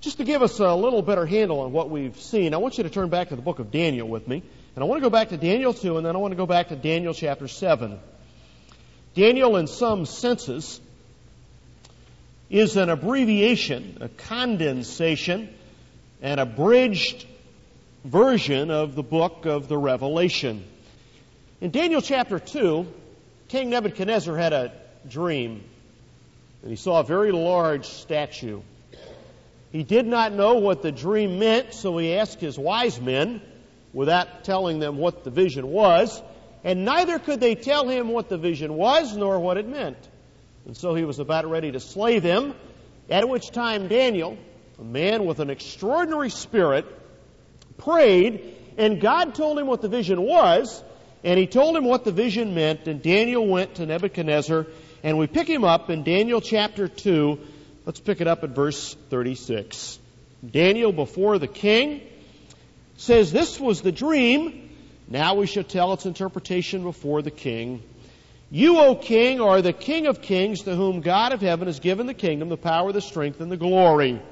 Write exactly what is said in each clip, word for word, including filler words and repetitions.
Just to give us a little better handle on what we've seen, I want you to turn back to the book of Daniel with me. And I want to go back to Daniel two, and then I want to go back to Daniel chapter seven. Daniel, in some senses, is an abbreviation, a condensation, an abridged version of the book of the Revelation. In Daniel chapter two, King Nebuchadnezzar had a dream, and he saw a very large statue. He did not know what the dream meant, so he asked his wise men, without telling them what the vision was, and neither could they tell him what the vision was nor what it meant. And so he was about ready to slay them, at which time Daniel, a man with an extraordinary spirit, prayed, and God told him what the vision was, and he told him what the vision meant, and Daniel went to Nebuchadnezzar, and we pick him up in Daniel chapter two. Let's pick it up at verse thirty-six. Daniel before the king says, "This was the dream. Now we shall tell its interpretation before the king. You, O king, are the King of kings, to whom God of heaven has given the kingdom, the power, the strength, and the glory."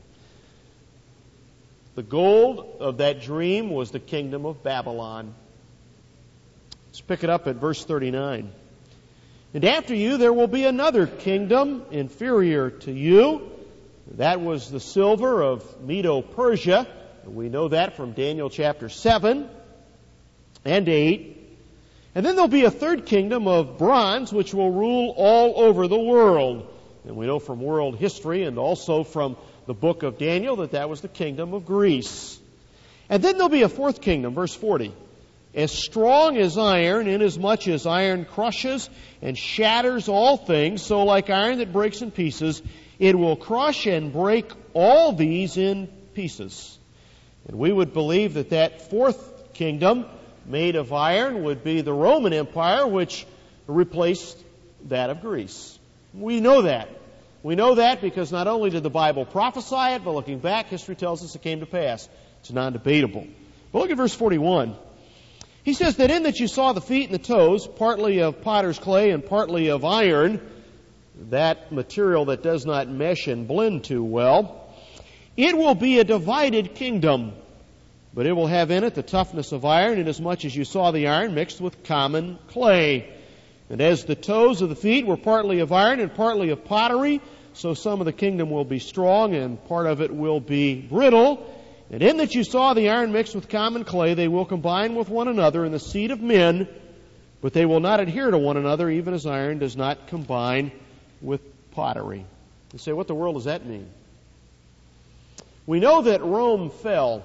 The goal of that dream was the kingdom of Babylon. Let's pick it up at verse thirty-nine. "And after you there will be another kingdom inferior to you. That was the silver of Medo-Persia." We know that from Daniel chapter seven and eight. "And then there'll be a third kingdom of bronze, which will rule all over the world." And we know from world history and also from the book of Daniel that that was the kingdom of Greece. "And then there'll be a fourth kingdom," verse forty, "as strong as iron, inasmuch as iron crushes and shatters all things, so like iron that breaks in pieces, it will crush and break all these in pieces." And we would believe that that fourth kingdom, made of iron, would be the Roman Empire, which replaced that of Greece. We know that. We know that because not only did the Bible prophesy it, but looking back, history tells us it came to pass. It's non-debatable. But look at verse forty-one. He says that in that you saw the feet and the toes, partly of potter's clay and partly of iron, that material that does not mesh and blend too well, it will be a divided kingdom, but it will have in it the toughness of iron, inasmuch as you saw the iron mixed with common clay. And as the toes of the feet were partly of iron and partly of pottery, so some of the kingdom will be strong and part of it will be brittle. And in that you saw the iron mixed with common clay, they will combine with one another in the seed of men, but they will not adhere to one another, even as iron does not combine with pottery. You say, what the world does that mean? We know that Rome fell,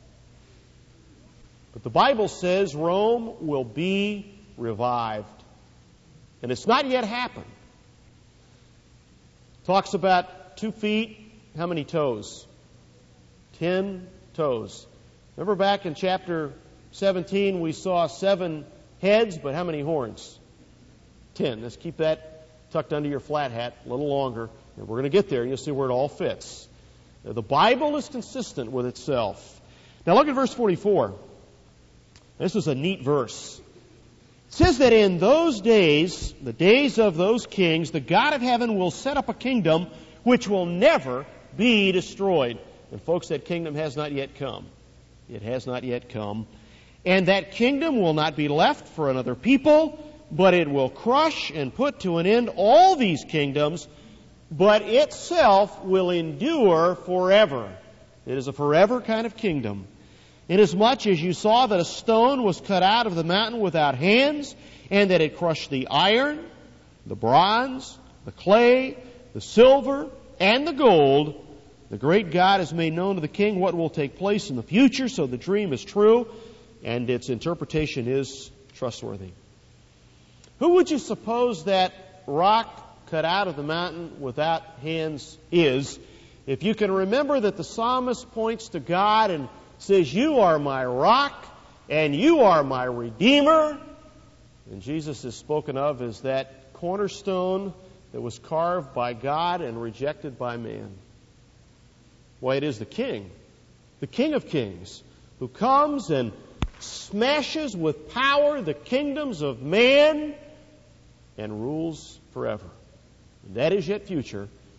but the Bible says Rome will be revived. And it's not yet happened. Talks about two feet, how many toes? Ten toes. Remember back in chapter seventeen, we saw seven heads, but how many horns? Ten. Let's keep that tucked under your flat hat a little longer. And we're going to get there, and you'll see where it all fits. Now, the Bible is consistent with itself. Now look at verse forty-four. This is a neat verse. It says that in those days, the days of those kings, the God of heaven will set up a kingdom which will never be destroyed. And folks, that kingdom has not yet come. It has not yet come. And that kingdom will not be left for another people, but it will crush and put to an end all these kingdoms, but itself will endure forever. It is a forever kind of kingdom. Inasmuch as you saw that a stone was cut out of the mountain without hands, and that it crushed the iron, the bronze, the clay, the silver, and the gold, the great God has made known to the king what will take place in the future, so the dream is true, and its interpretation is trustworthy. Who would you suppose that rock cut out of the mountain without hands is? If you can remember that the psalmist points to God and says, "You are my rock, and you are my redeemer." And Jesus is spoken of as that cornerstone that was carved by God and rejected by man. Why, it is the King, the King of kings, who comes and smashes with power the kingdoms of man and rules forever. And that is yet future,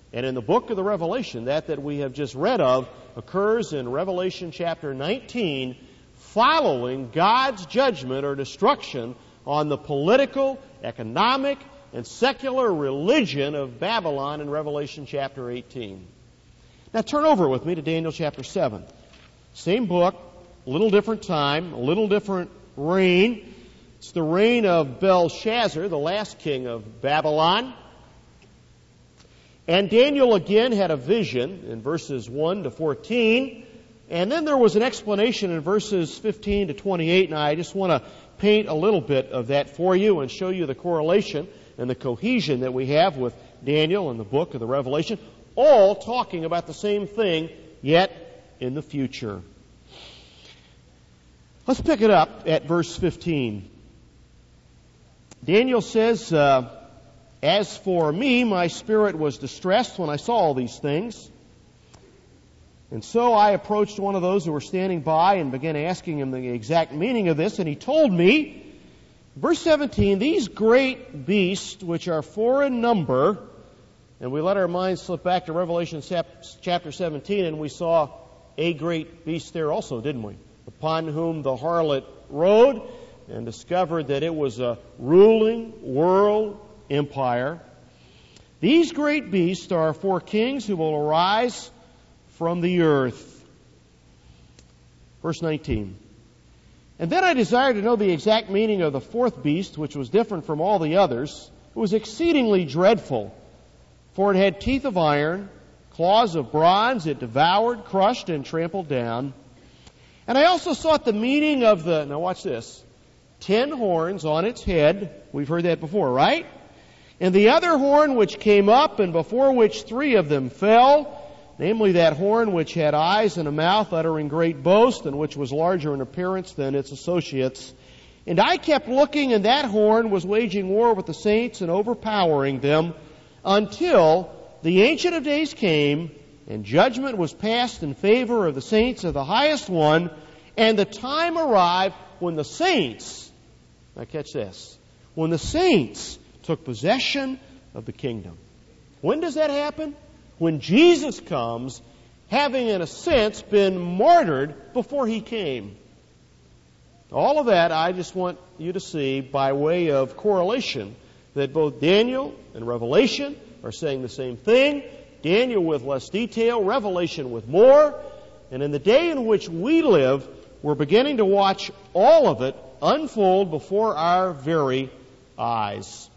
And in the book of the Revelation, that that we have just read of occurs in Revelation chapter nineteen, following God's judgment or destruction on the political, economic, and secular religion of Babylon in Revelation chapter eighteen. Now turn over with me to Daniel chapter seven. Same book, a little different time, a little different reign. It's the reign of Belshazzar, the last king of Babylon. And Daniel again had a vision in verses one to fourteen. And then there was an explanation in verses fifteen to twenty-eight. And I just want to paint a little bit of that for you and show you the correlation and the cohesion that we have with Daniel and the book of the Revelation, all talking about the same thing, yet in the future. Let's pick it up at verse fifteen. Daniel says, uh, As for me, my spirit was distressed when I saw all these things. And so I approached one of those who were standing by and began asking him the exact meaning of this. And he told me, verse seventeen, these great beasts, which are four in number, and we let our minds slip back to Revelation chapter seventeen, and we saw a great beast there also, didn't we? Upon whom the harlot rode, and discovered that it was a ruling world empire. These great beasts are four kings who will arise from the earth. Verse nineteen. And then I desired to know the exact meaning of the fourth beast, which was different from all the others. It was exceedingly dreadful, for it had teeth of iron, claws of bronze. It devoured, crushed, and trampled down. And I also sought the meaning of the, now watch this, ten horns on its head. We've heard that before, right? And the other horn which came up, and before which three of them fell, namely that horn which had eyes and a mouth, uttering great boast, and which was larger in appearance than its associates. And I kept looking, and that horn was waging war with the saints and overpowering them, until the Ancient of Days came, and judgment was passed in favor of the saints of the highest one, and the time arrived when the saints, now catch this, when the saints took possession of the kingdom. When does that happen? When Jesus comes, having in a sense been martyred before He came. All of that I just want you to see by way of correlation, that both Daniel and Revelation are saying the same thing. Daniel with less detail, Revelation with more. And in the day in which we live, we're beginning to watch all of it unfold before our very eyes.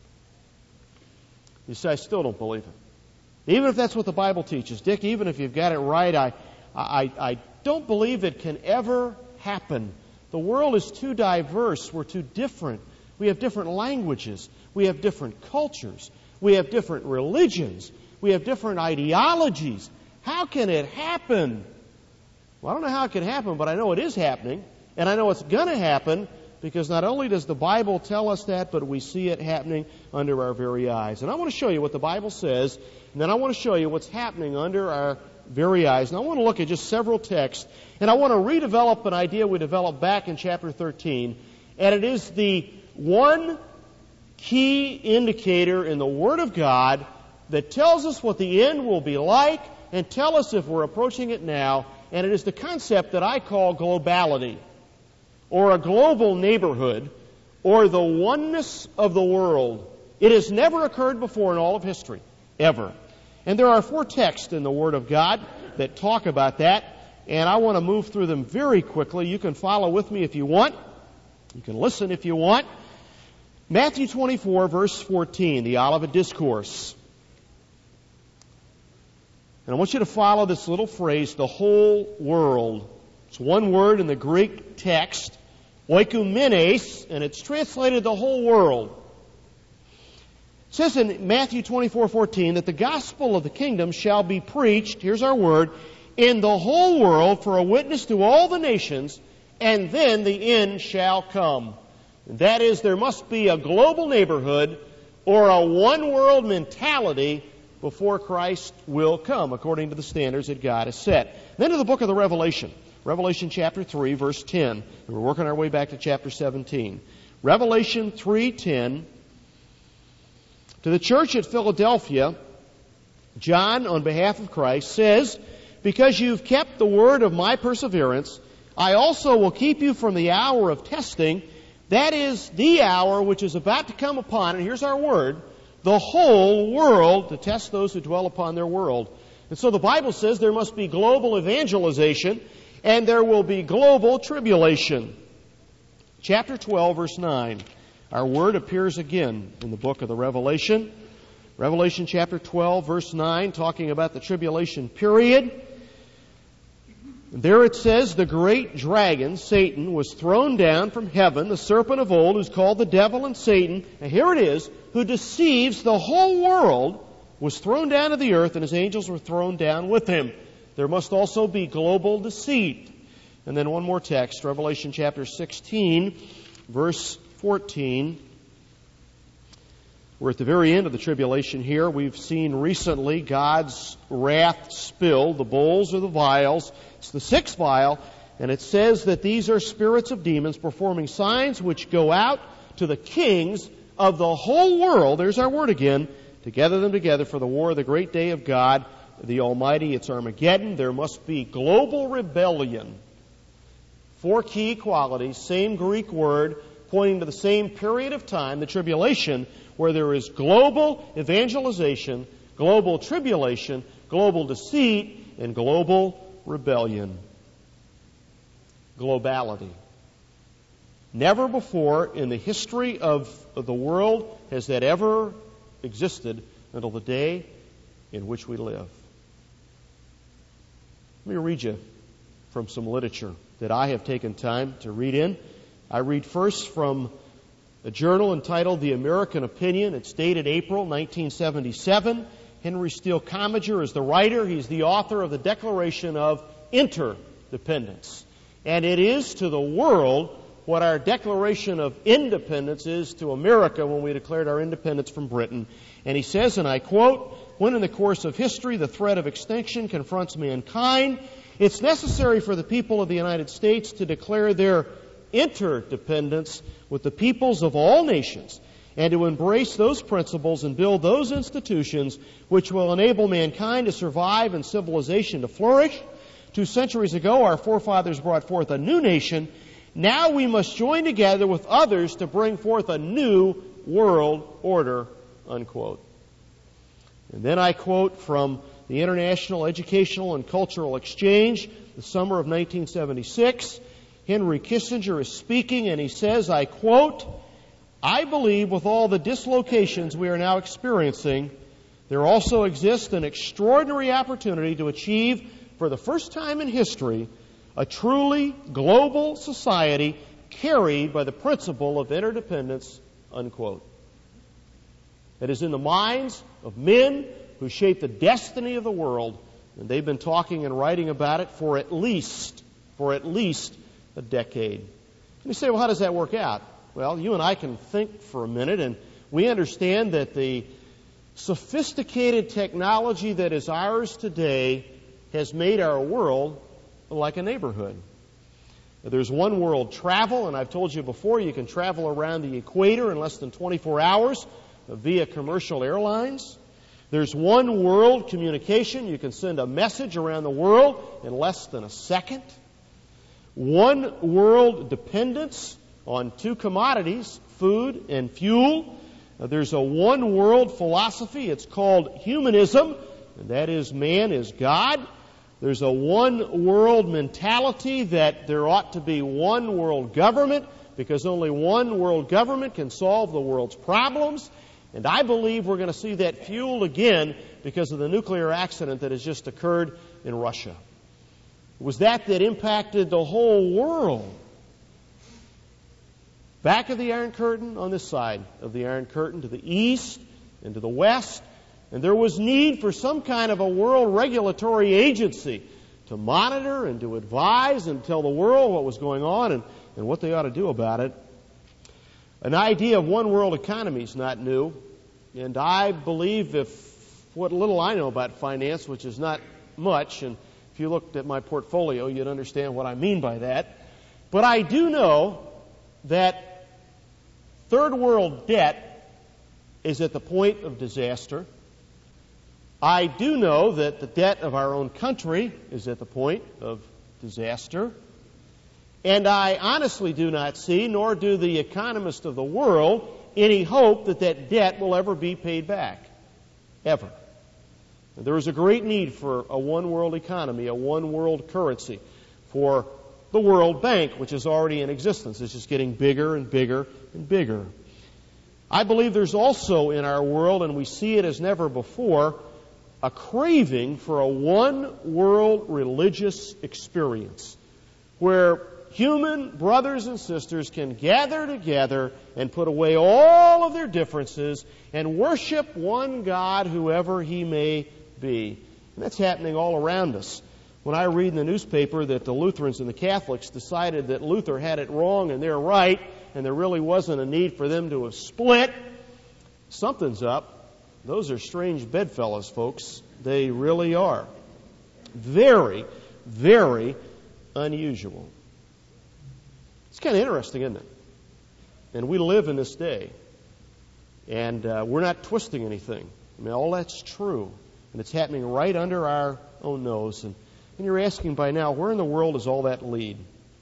You say, I still don't believe it. Even if that's what the Bible teaches. Dick, even if you've got it right, I, I, I don't believe it can ever happen. The world is too diverse. We're too different. We have different languages. We have different cultures. We have different religions. We have different ideologies. How can it happen? Well, I don't know how it can happen, but I know it is happening. And I know it's going to happen, because not only does the Bible tell us that, but we see it happening under our very eyes. And I want to show you what the Bible says, and then I want to show you what's happening under our very eyes. And I want to look at just several texts, and I want to redevelop an idea we developed back in chapter thirteen. And it is the one key indicator in the Word of God that tells us what the end will be like and tell us if we're approaching it now. And it is the concept that I call globality, or a global neighborhood, or the oneness of the world. It has never occurred before in all of history, ever. And there are four texts in the Word of God that talk about that, and I want to move through them very quickly. You can follow with me if you want. You can listen if you want. Matthew twenty-four, verse fourteen, the Olivet Discourse. And I want you to follow this little phrase, the whole world. It's one word in the Greek text, oikoumene, and it's translated the whole world. It says in Matthew twenty-four fourteen that the gospel of the kingdom shall be preached, here's our word, in the whole world for a witness to all the nations, and then the end shall come. And that is, there must be a global neighborhood or a one-world mentality before Christ will come, according to the standards that God has set. Then to the book of the Revelation. Revelation chapter three, verse ten. And we're working our way back to chapter seventeen. Revelation three ten. To the church at Philadelphia, John, on behalf of Christ, says, "Because you've kept the word of my perseverance, I also will keep you from the hour of testing, that is, the hour which is about to come upon," and here's our word, "the whole world," to test those who dwell upon their world. And so the Bible says there must be global evangelization, and there will be global tribulation. Chapter twelve, verse nine. Our word appears again in the book of the Revelation. Revelation chapter twelve, verse nine, talking about the tribulation period. There it says, "The great dragon, Satan, was thrown down from heaven, the serpent of old, who's called the devil and Satan." And here it is, "who deceives the whole world, was thrown down to the earth, and his angels were thrown down with him." There must also be global deceit. And then one more text, Revelation chapter sixteen, verse fourteen. We're at the very end of the tribulation here. We've seen recently God's wrath spilled, the bowls or the vials. It's the sixth vial, and it says that these are spirits of demons performing signs which go out to the kings of the whole world, there's our word again, to gather them together for the war of the great day of God, the Almighty. It's Armageddon. There must be global rebellion. Four key qualities, same Greek word, pointing to the same period of time, the tribulation, where there is global evangelization, global tribulation, global deceit, and global rebellion. Globality. Never before in the history of the world has that ever existed until the day in which we live. Let me read you from some literature that I have taken time to read in. I read first from a journal entitled The American Opinion. It's dated April nineteen seventy-seven. Henry Steele Commager is the writer. He's the author of the Declaration of Interdependence. And it is to the world what our Declaration of Independence is to America when we declared our independence from Britain. And he says, and I quote, "When in the course of history the threat of extinction confronts mankind, it's necessary for the people of the United States to declare their interdependence with the peoples of all nations and to embrace those principles and build those institutions which will enable mankind to survive and civilization to flourish. Two centuries ago, our forefathers brought forth a new nation. Now we must join together with others to bring forth a new world order," unquote. And then I quote from the International Educational and Cultural Exchange, the summer of nineteen seventy-six. Henry Kissinger is speaking, and he says, I quote, "I believe with all the dislocations we are now experiencing, there also exists an extraordinary opportunity to achieve, for the first time in history, a truly global society carried by the principle of interdependence," unquote. It is in the minds of men who shape the destiny of the world, and they've been talking and writing about it for at least, for at least a decade. And you say, well, how does that work out? Well, you and I can think for a minute, and we understand that the sophisticated technology that is ours today has made our world like a neighborhood. There's one world travel, and I've told you before, you can travel around the equator in less than twenty-four hours via commercial airlines. There's one world communication. You can send a message around the world in less than a second. One world dependence on two commodities, food and fuel. There's a one world philosophy. It's called humanism, and that is man is God. There's a one world mentality that there ought to be one world government because only one world government can solve the world's problems. And I believe we're going to see that fueled again because of the nuclear accident that has just occurred in Russia. It was that that impacted the whole world. Back of the Iron Curtain, on this side of the Iron Curtain, to the east and to the west. And there was need for some kind of a world regulatory agency to monitor and to advise and tell the world what was going on and, and what they ought to do about it. An idea of one world economy is not new. And I believe if what little I know about finance, which is not much, and if you looked at my portfolio, you'd understand what I mean by that. But I do know that third world debt is at the point of disaster. I do know that the debt of our own country is at the point of disaster. And I honestly do not see, nor do the economists of the world, any hope that that debt will ever be paid back. Ever. There is a great need for a one-world economy, a one-world currency, for the World Bank, which is already in existence. It's just getting bigger and bigger and bigger. I believe there's also in our world, and we see it as never before, a craving for a one-world religious experience where human brothers and sisters can gather together and put away all of their differences and worship one God, whoever He may be. And that's happening all around us. When I read in the newspaper that the Lutherans and the Catholics decided that Luther had it wrong and they're right, and there really wasn't a need for them to have split, something's up. Those are strange bedfellows, folks. They really are. Very, very unusual. It's kind of interesting, isn't it? And we live in this day. And uh, we're not twisting anything. I mean, all that's true. And it's happening right under our own nose. And, and you're asking by now, where in the world does all that lead?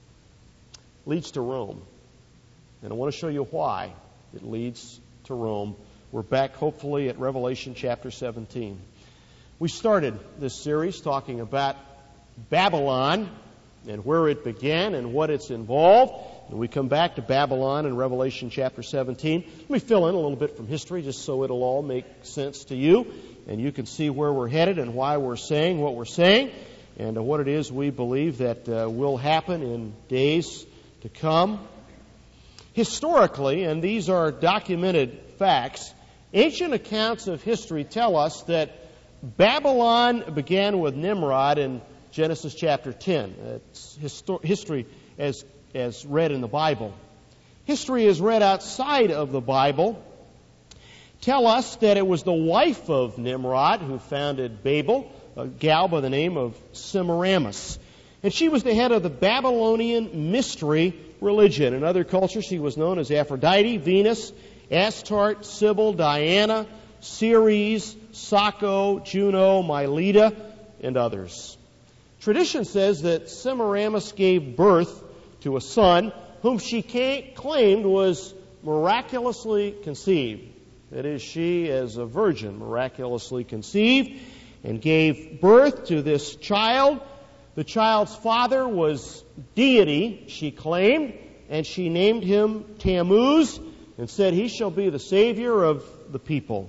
It leads to Rome. And I want to show you why it leads to Rome. We're back, hopefully, at Revelation chapter seventeen. We started this series talking about Babylon and where it began and what it's involved. And we come back to Babylon in Revelation chapter seventeen. Let me fill in a little bit from history just so it'll all make sense to you. And you can see where we're headed and why we're saying what we're saying and uh, what it is we believe that uh, will happen in days to come. Historically, and these are documented facts, ancient accounts of history tell us that Babylon began with Nimrod in Genesis chapter ten. It's histor- history as, as read in the Bible. History as read outside of the Bible tell us that it was the wife of Nimrod who founded Babel, a gal by the name of Semiramis. And she was the head of the Babylonian mystery religion. In other cultures, she was known as Aphrodite, Venus, Astarte, Sybil, Diana, Ceres, Saco, Juno, Myleta, and others. Tradition says that Semiramis gave birth to a son whom she claimed was miraculously conceived. That is, she as a virgin miraculously conceived and gave birth to this child. The child's father was deity, she claimed, and she named him Tammuz and said, "He shall be the savior of the people."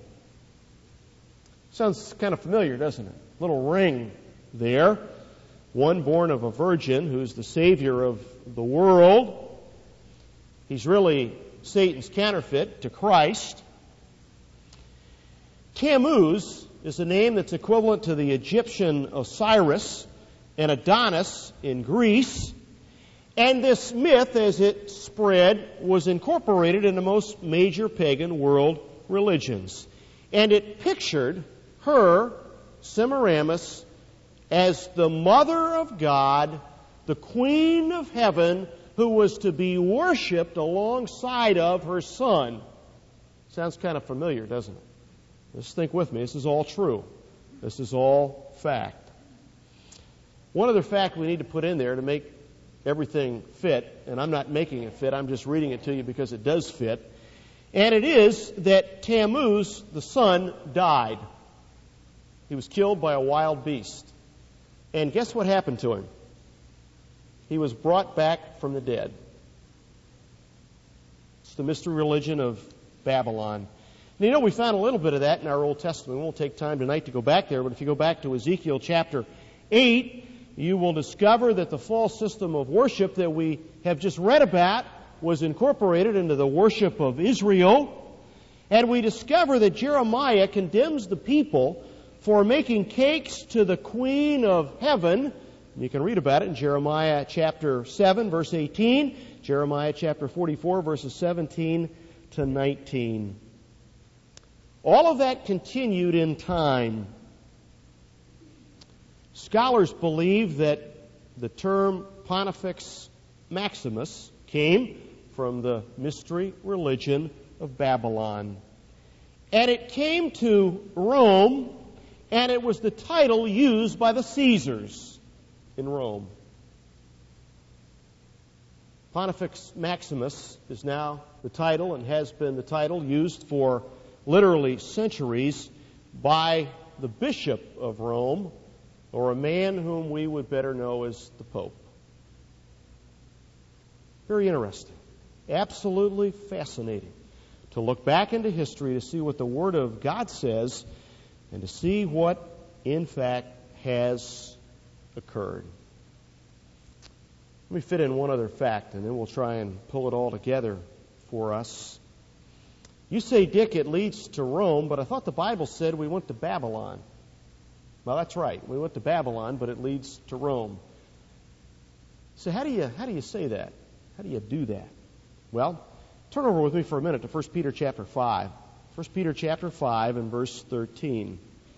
Sounds kind of familiar, doesn't it? Little ring there. One born of a virgin who's the savior of the world. He's really Satan's counterfeit to Christ. Tammuz is a name that's equivalent to the Egyptian Osiris and Adonis in Greece. And this myth, as it spread, was incorporated into most major pagan world religions. And it pictured her, Semiramis, as the mother of God, the queen of heaven, who was to be worshipped alongside of her son. Sounds kind of familiar, doesn't it? Just think with me. This is all true. This is all fact. One other fact we need to put in there to make everything fit, and I'm not making it fit, I'm just reading it to you because it does fit, and it is that Tammuz, the son, died. He was killed by a wild beast. And guess what happened to him? He was brought back from the dead. It's the mystery religion of Babylon. And you know, we found a little bit of that in our Old Testament. We won't take time tonight to go back there, but if you go back to Ezekiel chapter eight, you will discover that the false system of worship that we have just read about was incorporated into the worship of Israel. And we discover that Jeremiah condemns the people for making cakes to the Queen of Heaven. You can read about it in Jeremiah chapter seven, verse eighteen, Jeremiah chapter forty-four, verses seventeen to nineteen. All of that continued in time. Scholars believe that the term Pontifex Maximus came from the mystery religion of Babylon. And it came to Rome and it was the title used by the Caesars in Rome. Pontifex Maximus is now the title and has been the title used for literally centuries by the Bishop of Rome, or a man whom we would better know as the Pope. Very interesting. Absolutely fascinating to look back into history to see what the Word of God says and to see what, in fact, has occurred. Let me fit in one other fact, and then we'll try and pull it all together for us. You say, Dick, it leads to Rome, but I thought the Bible said we went to Babylon. Well, that's right. We went to Babylon, but it leads to Rome. So how do you how do you say that? How do you do that? Well, turn over with me for a minute to First Peter chapter five. First Peter chapter five and verse thirteen.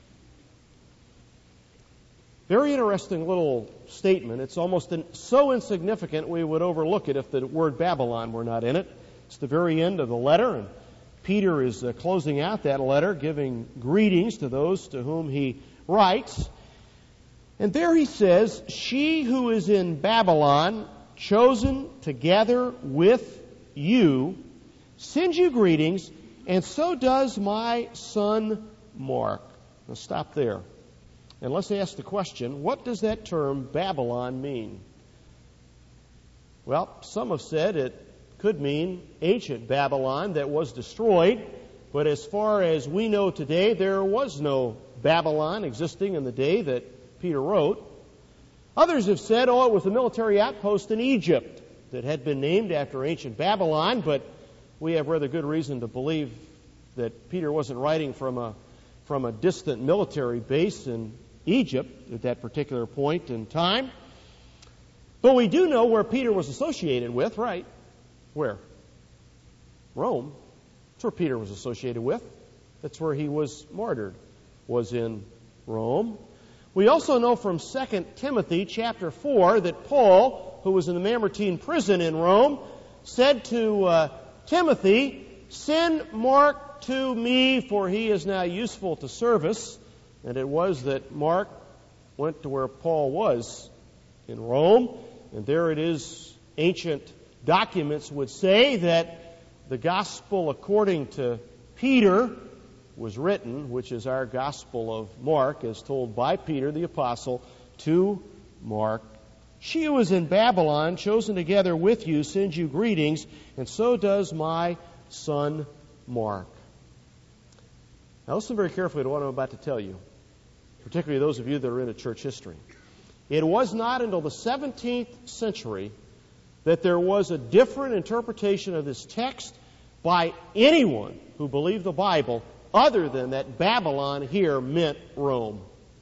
Very interesting little statement. It's almost in, so insignificant we would overlook it if the word Babylon were not in it. It's the very end of the letter, and Peter is uh, closing out that letter, giving greetings to those to whom he writes. And there he says, "She who is in Babylon, chosen together with you, sends you greetings, and so does my son Mark." Now stop there. And let's ask the question, what does that term Babylon mean? Well, some have said it could mean ancient Babylon that was destroyed, but as far as we know today, there was no Babylon existing in the day that Peter wrote. Others have said, oh, it was a military outpost in Egypt that had been named after ancient Babylon, but we have rather good reason to believe that Peter wasn't writing from a from a distant military base in Egypt at that particular point in time. But we do know where Peter was associated with, right? Where? Rome. That's where Peter was associated with. That's where he was martyred, was in Rome. We also know from Second Timothy chapter four that Paul, who was in the Mamertine prison in Rome, said to uh, Timothy, "Send Mark to me, for he is now useful to service." And it was that Mark went to where Paul was in Rome, and there it is, ancient documents would say that the gospel according to Peter was written, which is our gospel of Mark, as told by Peter the apostle to Mark. "She who is in Babylon, chosen together with you, sends you greetings, and so does my son Mark." Now listen very carefully to what I'm about to tell you, particularly those of you that are into church history. It was not until the seventeenth century that there was a different interpretation of this text by anyone who believed the Bible other than that Babylon here meant Rome.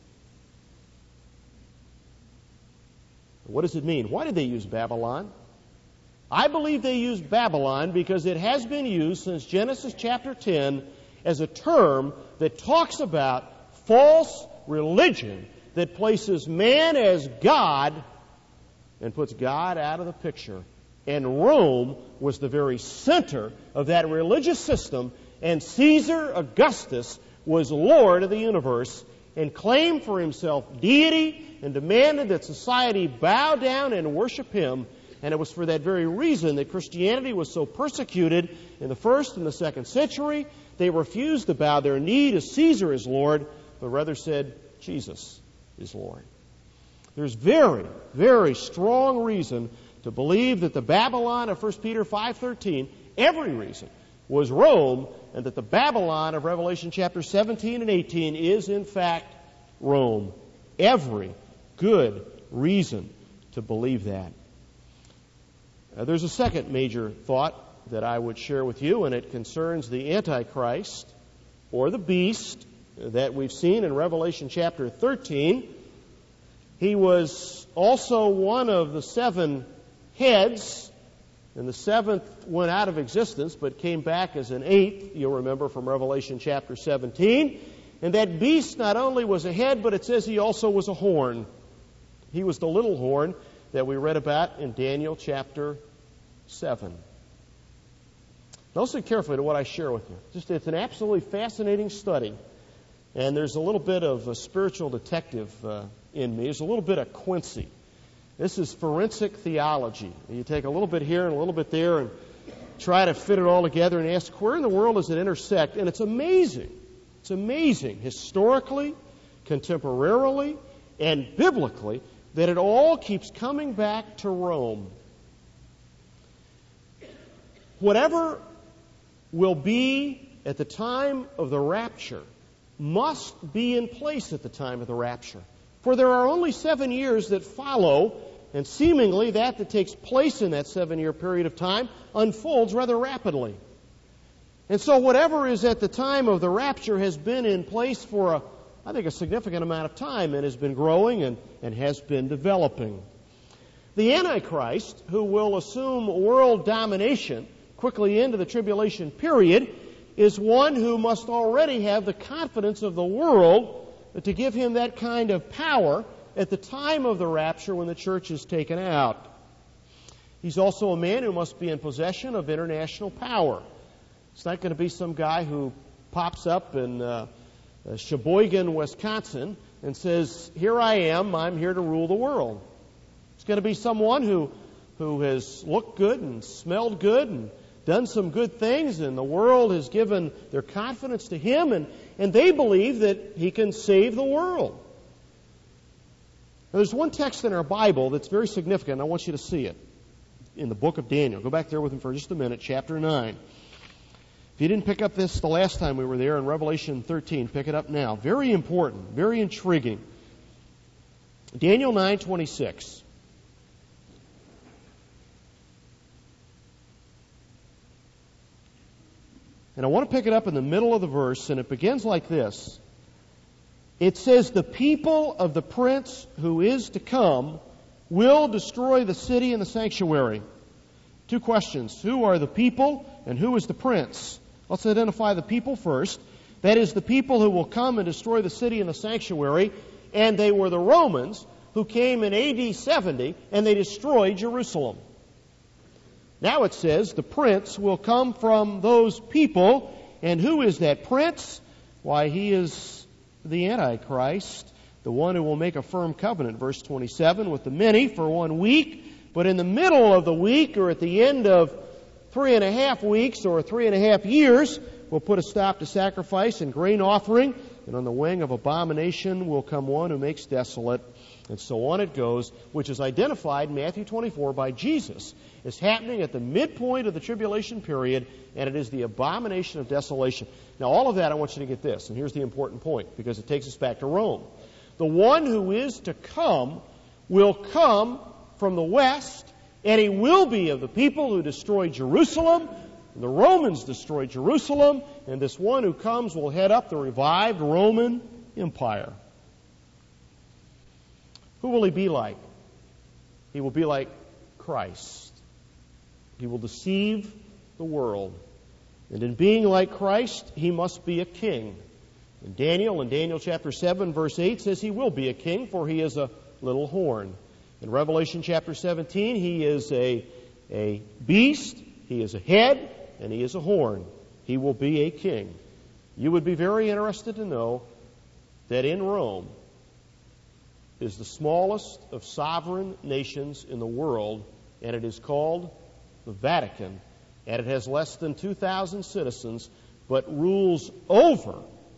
What does it mean? Why did they use Babylon? I believe they used Babylon because it has been used since Genesis chapter ten as a term that talks about false religion that places man as God and puts God out of the picture. And Rome was the very center of that religious system, and Caesar Augustus was Lord of the universe and claimed for himself deity and demanded that society bow down and worship him. And it was for that very reason that Christianity was so persecuted in the first and the second century. They refused to bow their knee to Caesar as Lord, but rather said, Jesus is Lord. There's very, very strong reason to believe that the Babylon of First Peter five thirteen, every reason, was Rome, and that the Babylon of Revelation chapter seventeen and eighteen is in fact Rome. Every good reason to believe that. Uh, there's a second major thought that I would share with you, and it concerns the Antichrist, or the beast, that we've seen in Revelation chapter thirteen. He was also one of the seven heads, and the seventh went out of existence but came back as an eighth, you'll remember from Revelation chapter seventeen. And that beast not only was a head, but it says he also was a horn. He was the little horn that we read about in Daniel chapter seven. Now listen carefully to what I share with you. Just, it's an absolutely fascinating study And there's a little bit of a spiritual detective uh, in me. There's a little bit of Quincy. This is forensic theology. You take a little bit here and a little bit there and try to fit it all together and ask, where in the world does it intersect? And it's amazing. It's amazing, historically, contemporarily, and biblically, that it all keeps coming back to Rome. Whatever will be at the time of the rapture must be in place at the time of the rapture. For there are only seven years that follow, and seemingly that that takes place in that seven-year period of time unfolds rather rapidly. And so whatever is at the time of the rapture has been in place for, a, I think, a significant amount of time and has been growing and, and has been developing. The Antichrist, who will assume world domination quickly into the tribulation period, is one who must already have the confidence of the world to give him that kind of power at the time of the rapture when the church is taken out. He's also a man who must be in possession of international power. It's not going to be some guy who pops up in uh, Sheboygan, Wisconsin, and says, here I am, I'm here to rule the world. It's going to be someone who, who has looked good and smelled good and done some good things, and the world has given their confidence to him, and, and they believe that he can save the world. Now, there's one text in our Bible that's very significant. I want you to see it in the book of Daniel. Go back there with me for just a minute, chapter nine. If you didn't pick up this the last time we were there in Revelation thirteen, pick it up now. Very important, very intriguing. Daniel nine twenty-six. And I want to pick it up in the middle of the verse, and it begins like this. It says, the people of the prince who is to come will destroy the city and the sanctuary. Two questions. Who are the people and who is the prince? Let's identify the people first. That is, the people who will come and destroy the city and the sanctuary, and they were the Romans who came in A D seventy and they destroyed Jerusalem. Now it says the prince will come from those people. And who is that prince? Why, he is the Antichrist, the one who will make a firm covenant, verse twenty-seven, with the many for one week. But in the middle of the week, or at the end of three and a half weeks or three and a half years, will put a stop to sacrifice and grain offering. And on the wing of abomination will come one who makes desolate. And so on it goes, which is identified in Matthew twenty-four by Jesus. It's happening at the midpoint of the tribulation period, and it is the abomination of desolation. Now, all of that, I want you to get this, and here's the important point, because it takes us back to Rome. The one who is to come will come from the west, and he will be of the people who destroyed Jerusalem. The Romans destroyed Jerusalem, and this one who comes will head up the revived Roman Empire. Who will he be like? He will be like Christ. He will deceive the world. And in being like Christ, he must be a king. And Daniel, in Daniel chapter seven, verse eight, says he will be a king, for he is a little horn. In Revelation chapter seventeen, he is a, a beast, he is a head, and he is a horn. He will be a king. You would be very interested to know that in Rome is the smallest of sovereign nations in the world, and it is called the Vatican, and it has less than two thousand citizens, but rules over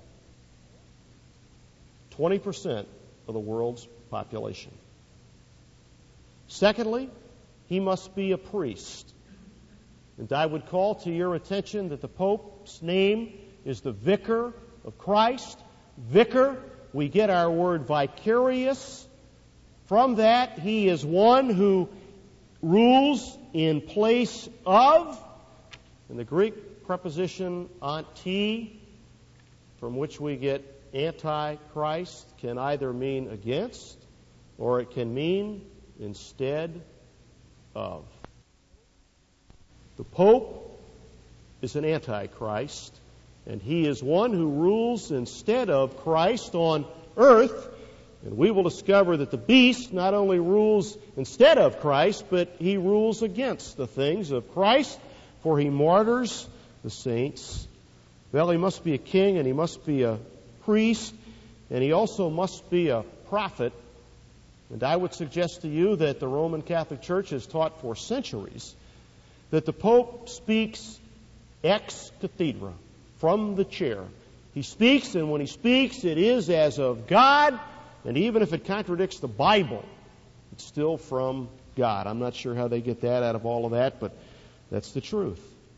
twenty percent of the world's population. Secondly, he must be a priest. And I would call to your attention that the Pope's name is the Vicar of Christ. Vicar, we get our word vicarious. From that, he is one who rules in place of, and the Greek preposition anti, from which we get antichrist, can either mean against or it can mean instead of. The Pope is an antichrist, and he is one who rules instead of Christ on earth. And we will discover that the beast not only rules instead of Christ, but he rules against the things of Christ, for he martyrs the saints. Well, he must be a king and he must be a priest, and he also must be a prophet. And I would suggest to you that the Roman Catholic Church has taught for centuries that the Pope speaks ex cathedra, from the chair. He speaks, and when he speaks, it is as of God, and even if it contradicts the Bible, it's still from God. I'm not sure how they get that out of all of that, but that's the truth.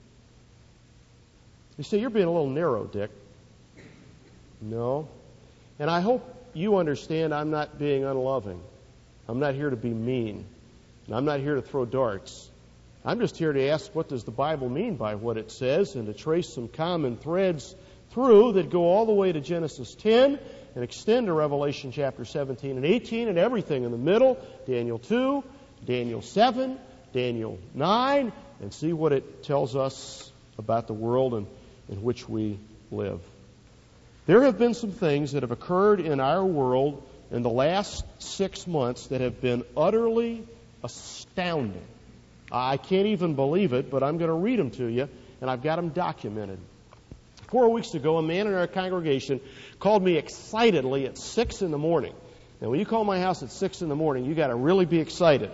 You say, you're being a little narrow, Dick. No. And I hope you understand I'm not being unloving. I'm not here to be mean. And I'm not here to throw darts. I'm just here to ask, what does the Bible mean by what it says, and to trace some common threads through that go all the way to Genesis ten and extend to Revelation chapter seventeen and eighteen and everything in the middle, Daniel two, Daniel seven, Daniel nine, and see what it tells us about the world in, in which we live. There have been some things that have occurred in our world in the last six months that have been utterly astounding. I can't even believe it, but I'm going to read them to you, and I've got them documented. Four weeks ago, a man in our congregation called me excitedly at six in the morning. Now, when you call my house at six in the morning, you got to really be excited.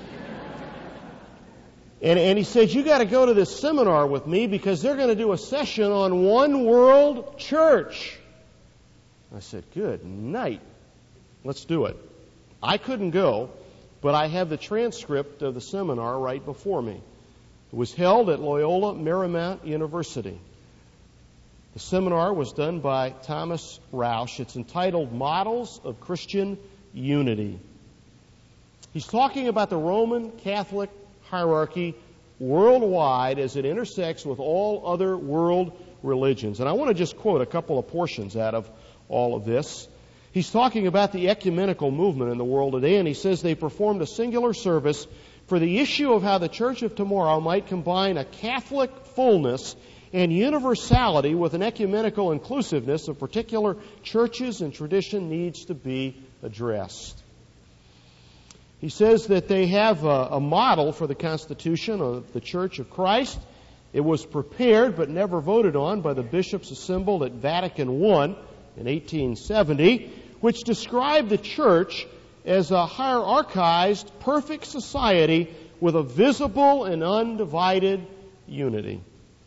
and, and he said, you got to go to this seminar with me because they're going to do a session on one world church. I said, good night. Let's do it. I couldn't go, but I have the transcript of the seminar right before me. It was held at Loyola Marymount University. The seminar was done by Thomas Roush. It's entitled Models of Christian Unity. He's talking about the Roman Catholic hierarchy worldwide as it intersects with all other world religions. And I want to just quote a couple of portions out of all of this. He's talking about the ecumenical movement in the world today, and he says they performed a singular service for the issue of how the Church of tomorrow might combine a Catholic fullness and universality with an ecumenical inclusiveness of particular churches and tradition needs to be addressed. He says that they have a, a model for the Constitution of the Church of Christ. It was prepared but never voted on by the bishops assembled at Vatican I in eighteen seventy, which described the Church as a hierarchized, perfect society with a visible and undivided unity.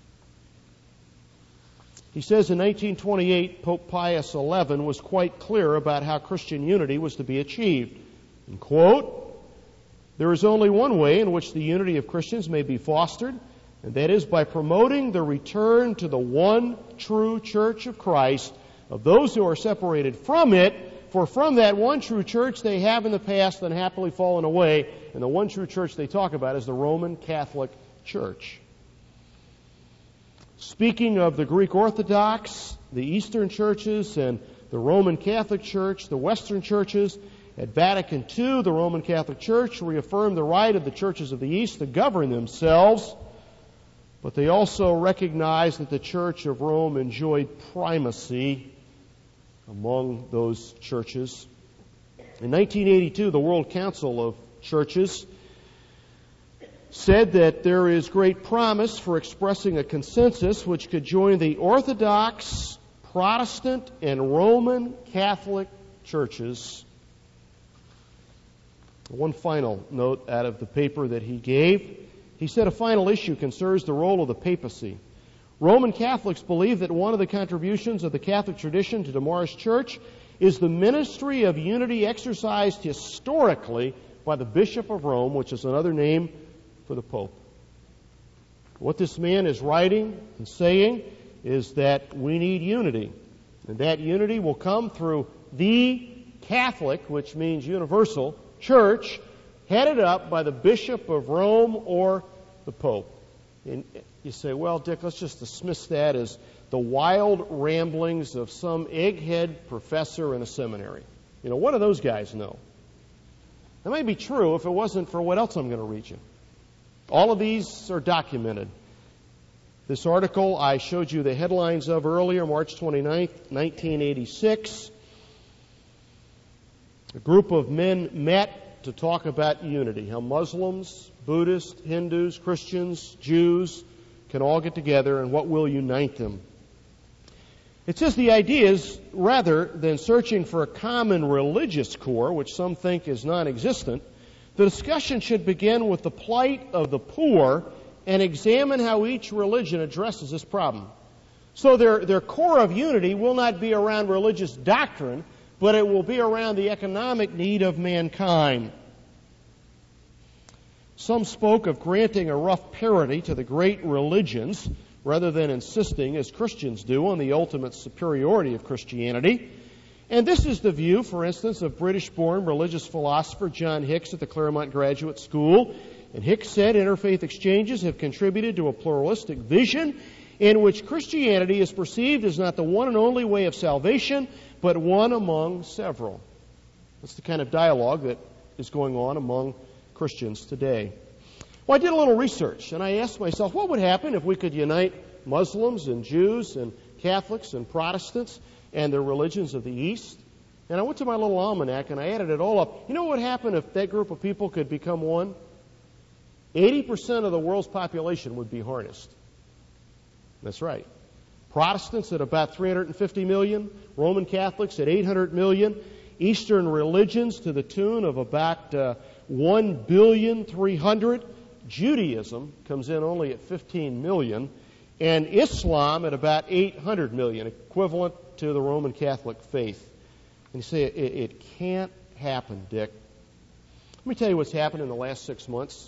He says in nineteen twenty-eight, Pope Pius the eleventh was quite clear about how Christian unity was to be achieved. And quote, there is only one way in which the unity of Christians may be fostered, and that is by promoting the return to the one true Church of Christ of those who are separated from it, for from that one true church they have in the past unhappily fallen away, and the one true church they talk about is the Roman Catholic Church. Speaking of the Greek Orthodox, the Eastern churches, and the Roman Catholic Church, the Western churches, at Vatican two, the Roman Catholic Church reaffirmed the right of the churches of the East to govern themselves, but they also recognized that the Church of Rome enjoyed primacy among those churches. In nineteen eighty-two, the World Council of Churches said that there is great promise for expressing a consensus which could join the Orthodox, Protestant, and Roman Catholic churches. One final note out of the paper that he gave. He said a final issue concerns the role of the papacy. Roman Catholics believe that one of the contributions of the Catholic tradition to tomorrow's church is the ministry of unity exercised historically by the Bishop of Rome, which is another name for the Pope. What this man is writing and saying is that we need unity. And that unity will come through the Catholic, which means universal, church, headed up by the Bishop of Rome or the Pope. And you say, well, Dick, let's just dismiss that as the wild ramblings of some egghead professor in a seminary. You know, what do those guys know? That may be true if it wasn't for what else I'm going to read you. All of these are documented. This article I showed you the headlines of earlier, March twenty-ninth, nineteen eighty-six. A group of men met to talk about unity, how Muslims, Buddhists, Hindus, Christians, Jews can all get together and what will unite them. It says the idea is, rather than searching for a common religious core, which some think is non-existent, the discussion should begin with the plight of the poor and examine how each religion addresses this problem. So their, their core of unity will not be around religious doctrine, but it will be around the economic need of mankind. Some spoke of granting a rough parity to the great religions rather than insisting, as Christians do, on the ultimate superiority of Christianity. And this is the view, for instance, of British-born religious philosopher John Hicks at the Claremont Graduate School. And Hicks said interfaith exchanges have contributed to a pluralistic vision in which Christianity is perceived as not the one and only way of salvation, but one among several. That's the kind of dialogue that is going on among Christians today. Well, I did a little research, and I asked myself, what would happen if we could unite Muslims and Jews and Catholics and Protestants and the religions of the East? And I went to my little almanac, and I added it all up. You know what would happen if that group of people could become one? eighty percent of the world's population would be harnessed. That's right. Protestants at about three hundred fifty million, Roman Catholics at eight hundred million, Eastern religions to the tune of about uh, one billion three hundred. Judaism comes in only at fifteen million, and Islam at about eight hundred million, equivalent to the Roman Catholic faith. And you say, it, it can't happen, Dick. Let me tell you what's happened in the last six months.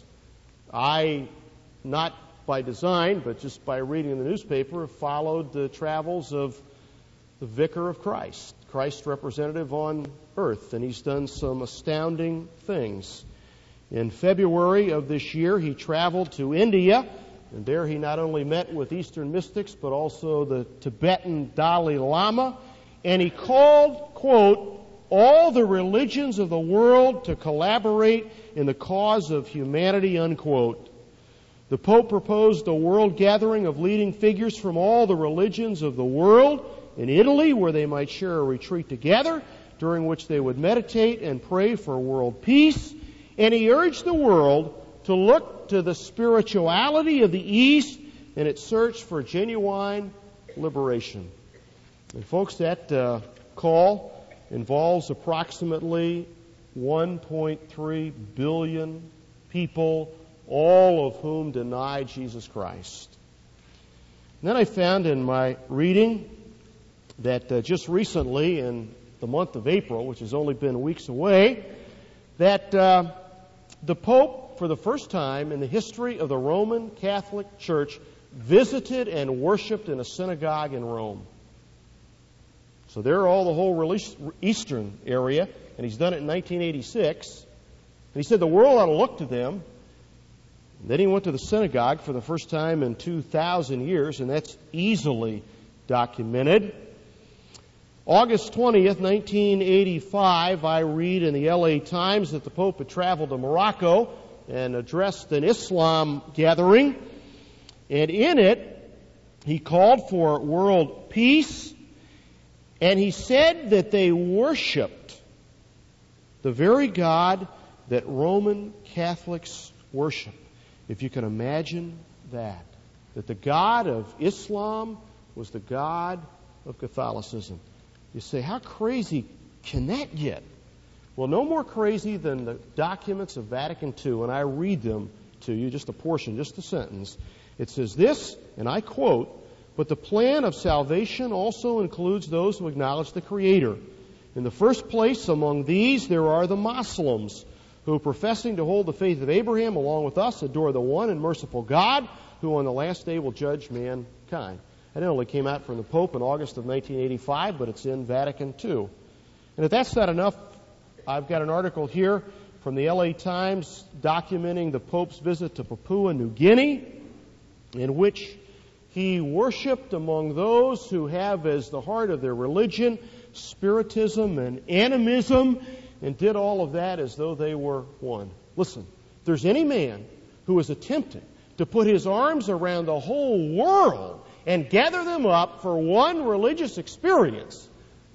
I, not by design, but just by reading the newspaper, have followed the travels of the Vicar of Christ, Christ's representative on earth, and he's done some astounding things. In February of this year, he traveled to India, and there he not only met with Eastern mystics, but also the Tibetan Dalai Lama, and he called, quote, all the religions of the world to collaborate in the cause of humanity, unquote. The Pope proposed a world gathering of leading figures from all the religions of the world in Italy, where they might share a retreat together, during which they would meditate and pray for world peace. And he urged the world to look to the spirituality of the East in its search for genuine liberation. And folks, that uh, call involves approximately one point three billion people, all of whom deny Jesus Christ. And then I found in my reading that uh, just recently, in the month of April, which has only been weeks away, that uh, the Pope, for the first time in the history of the Roman Catholic Church, visited and worshiped in a synagogue in Rome. So there, all the whole eastern area, and he's done it in nineteen eighty-six. And he said the world ought to look to them. And then he went to the synagogue for the first time in two thousand years, and that's easily documented. August twentieth, nineteen eighty-five, I read in the L A Times that the Pope had traveled to Morocco and addressed an Islam gathering. And in it, he called for world peace, and he said that they worshiped the very God that Roman Catholics worship. If you can imagine that, that the God of Islam was the God of Catholicism. You say, how crazy can that get? Well, no more crazy than the documents of Vatican Two, and I read them to you, just a portion, just a sentence. It says this, and I quote, "But the plan of salvation also includes those who acknowledge the Creator. In the first place, among these, there are the Muslims, who, professing to hold the faith of Abraham along with us, adore the one and merciful God, who on the last day will judge mankind." That only came out from the Pope in August of nineteen eighty-five, but it's in Vatican Two. And if that's not enough, I've got an article here from the L A Times documenting the Pope's visit to Papua New Guinea, in which he worshiped among those who have as the heart of their religion spiritism and animism, and did all of that as though they were one. Listen, if there's any man who is attempting to put his arms around the whole world and gather them up for one religious experience,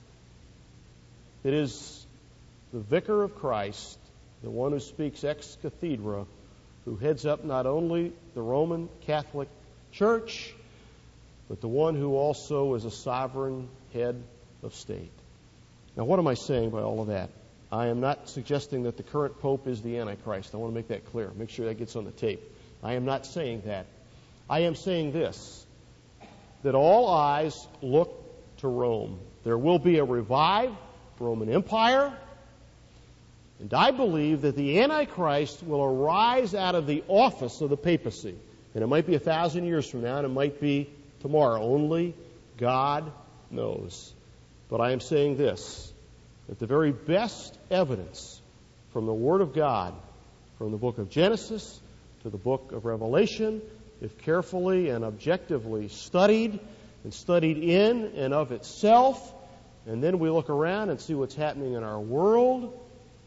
it is the Vicar of Christ, the one who speaks ex cathedra, who heads up not only the Roman Catholic Church, but the one who also is a sovereign head of state. Now, what am I saying by all of that? I am not suggesting that the current pope is the Antichrist. I want to make that clear. Make sure that gets on the tape. I am not saying that. I am saying this, that all eyes look to Rome. There will be a revived Roman Empire, and I believe that the Antichrist will arise out of the office of the papacy. And it might be a thousand years from now, and it might be tomorrow. Only God knows. But I am saying this, that the very best evidence from the Word of God, from the book of Genesis to the book of Revelation, if carefully and objectively studied, and studied in and of itself, and then we look around and see what's happening in our world,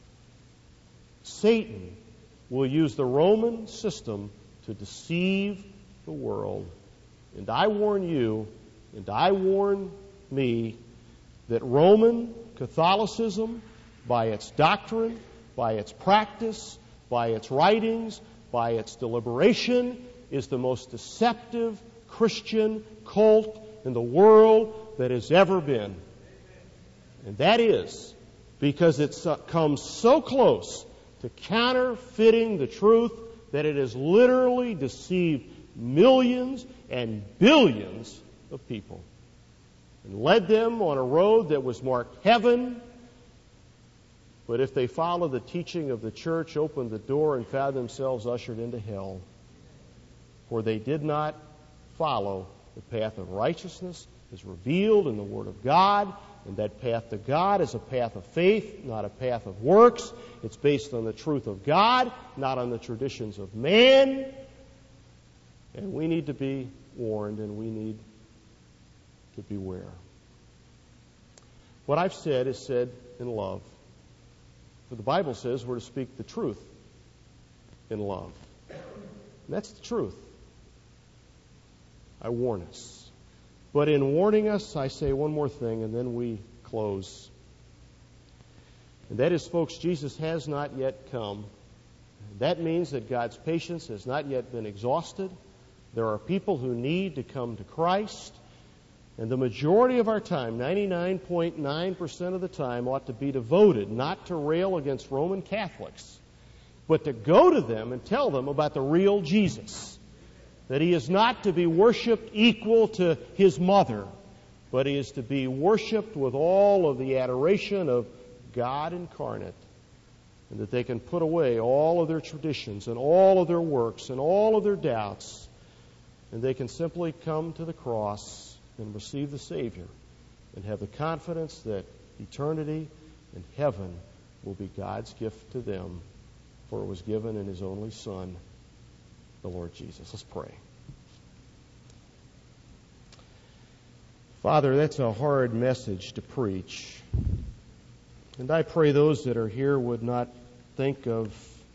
Satan will use the Roman system to deceive the world. And I warn you, and I warn me, that Roman Catholicism, by its doctrine, by its practice, by its writings, by its deliberation, is the most deceptive Christian cult in the world that has ever been. And that is because it comes so close to counterfeiting the truth that it has literally deceived millions and billions of people and led them on a road that was marked heaven, but if they followed the teaching of the church, opened the door and found themselves ushered into hell. For they did not follow the path of righteousness as revealed in the Word of God, and that path to God is a path of faith, not a path of works. It's based on the truth of God, not on the traditions of man. And we need to be warned, and we need to beware. What I've said is said in love. For the Bible says we're to speak the truth in love. And that's the truth. I warn us. But in warning us, I say one more thing, and then we close. And that is, folks, Jesus has not yet come. That means that God's patience has not yet been exhausted. There are people who need to come to Christ. And the majority of our time, ninety-nine point nine percent of the time, ought to be devoted not to rail against Roman Catholics, but to go to them and tell them about the real Jesus. That he is not to be worshipped equal to his mother, but he is to be worshipped with all of the adoration of God incarnate. And that they can put away all of their traditions and all of their works and all of their doubts. And they can simply come to the cross and receive the Savior and have the confidence that eternity and heaven will be God's gift to them, for it was given in his only Son, the Lord Jesus. Let's pray. Father, that's a hard message to preach. And I pray those that are here would not think of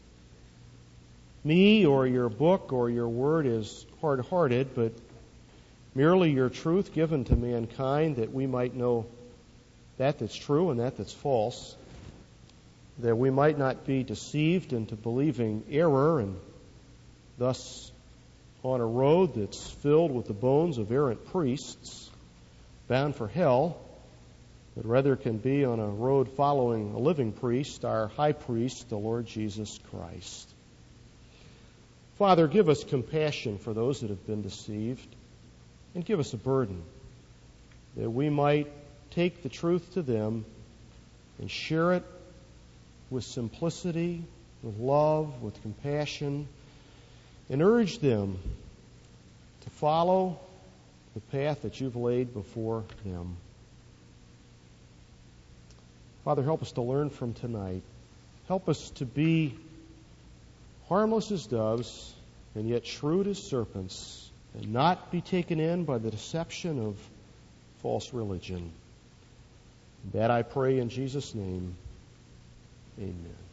me or your book or your word as hard-hearted, but merely your truth given to mankind, that we might know that that's true and that that's false, that we might not be deceived into believing error and thus on a road that's filled with the bones of errant priests bound for hell, but rather can be on a road following a living priest, our high priest, the Lord Jesus Christ. Father, give us compassion for those that have been deceived, and give us a burden that we might take the truth to them and share it with simplicity, with love, with compassion, and urge them to follow the path that you've laid before them. Father, help us to learn from tonight. Help us to be harmless as doves and yet shrewd as serpents, and not be taken in by the deception of false religion. That I pray in Jesus' name. Amen.